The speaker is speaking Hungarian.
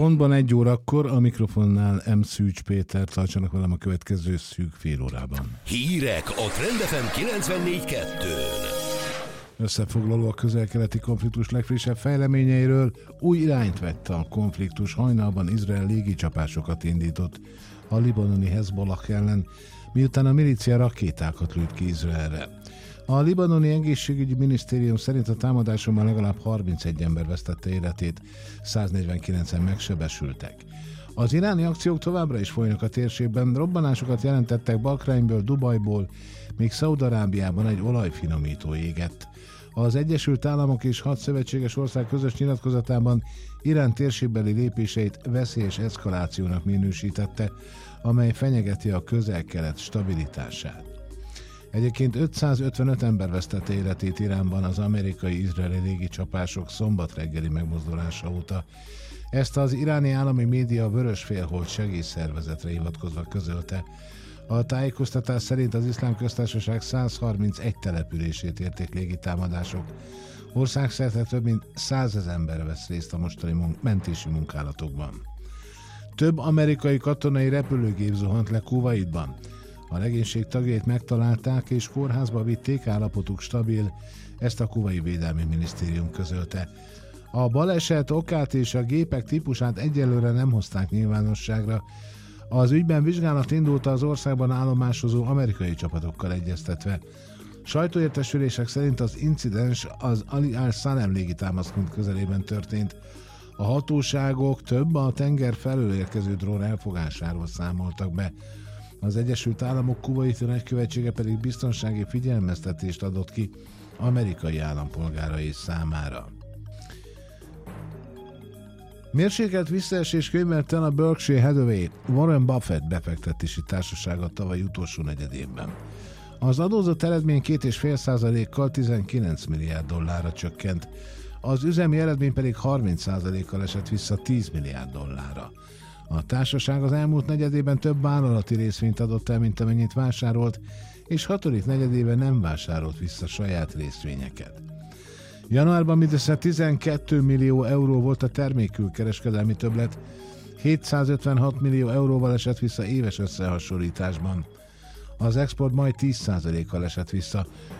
Pontban 1 órakor a mikrofonnál M. Szűcs Péter, tartsanak velem a következő szűk fél órában. Hírek a Trend FM 94.2-n. Összefoglaló a közel-keleti konfliktus legfrissebb fejleményeiről. Új irányt vett a konfliktus, hajnalban Izrael légicsapásokat indított a libanoni Hezbollah ellen, miután a milícia rakétákat lőtt ki Izraelre. A libanoni egészségügyi minisztérium szerint a támadáson már legalább 31 ember vesztette életét, 149-en megsebesültek. Az iráni akciók továbbra is folynak a térségben, robbanásokat jelentettek Bahreinből, Dubajból, még Szaúd-Arábiában egy olajfinomító égett. Az Egyesült Államok és 6 szövetséges ország közös nyilatkozatában Irán térségbeli lépéseit veszélyes eszkalációnak minősítette, amely fenyegeti a közel-kelet stabilitását. Egyébként 555 ember vesztette életét Iránban az amerikai-izraeli légicsapások szombat reggeli megmozdulása óta. Ezt az iráni állami média Vörösfélhold segélyszervezetre hivatkozva közölte. A tájékoztatás szerint az Iszlám Köztársaság 131 települését érték légitámadások. Országszerte több mint 100 000 ember vesz részt a mostani mentési munkálatokban. Több amerikai katonai repülőgép zuhant le Kuwaitban. A legénység tagjait megtalálták és kórházba vitték, állapotuk stabil, ezt a kuwaiti védelmi minisztérium közölte. A baleset okát és a gépek típusát egyelőre nem hozták nyilvánosságra. Az ügyben vizsgálat indult az országban állomásozó amerikai csapatokkal egyeztetve. Sajtóértesülések szerint az incidens az Ali al-Salem légitámaszpont közelében történt. A hatóságok több a tenger felől érkező drón elfogásáról számoltak be. Az Egyesült Államok kuwaiti nagykövetsége pedig biztonsági figyelmeztetést adott ki amerikai állampolgárai számára. Mérsékelt visszaesés könyvelt el a Berkshire Hathaway Warren Buffett befektetési társasága tavaly utolsó negyedében. Az adózott eredmény 2,5%-kal 19 milliárd dollárra csökkent, az üzemi eredmény pedig 30%-kal esett vissza 10 milliárd dollárra. A társaság az elmúlt negyedében több vállalati részvényt adott el, mint amennyit vásárolt, és 6. negyedében nem vásárolt vissza saját részvényeket. Januárban mindössze 12 millió euró volt a termékkülkereskedelmi többlet, 756 millió euróval esett vissza éves összehasonlításban. Az export majd 10%-kal esett vissza,